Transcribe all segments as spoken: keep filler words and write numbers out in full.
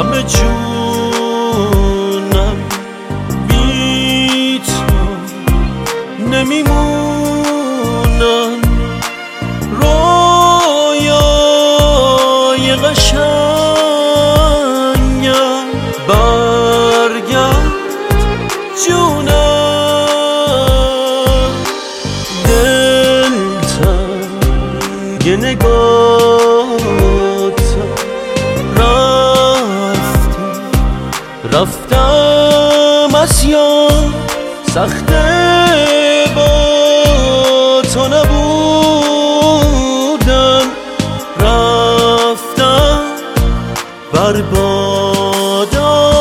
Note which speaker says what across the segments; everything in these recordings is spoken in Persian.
Speaker 1: همه جونم بی تو نمیمونن. رویای قشنگم برگرد جونم. دل تنگ نگاهتم رفتم رفتم از یاد. سخته با تو نبودم رفتم بربادم.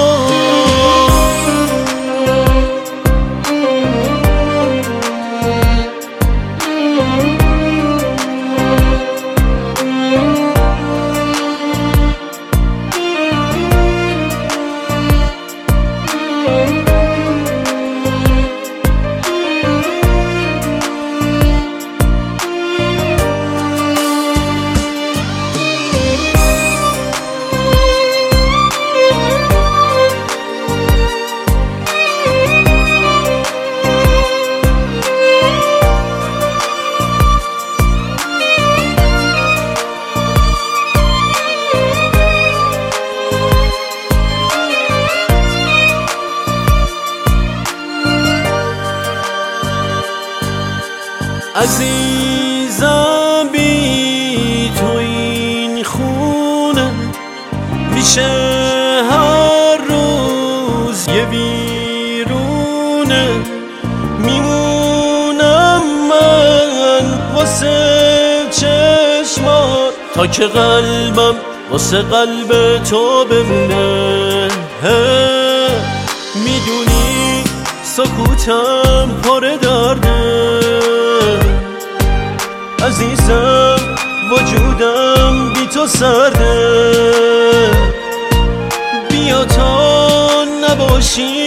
Speaker 1: عزیزم بی تو این خونه میشه هر روز یه ویرونه. میمونم من واسه چشمات تا که قلبم واسه قلب تو بمونه. میدونی سکوتم پر درده عزیزم، وجودم بی تو سرده. بیا تا نباشی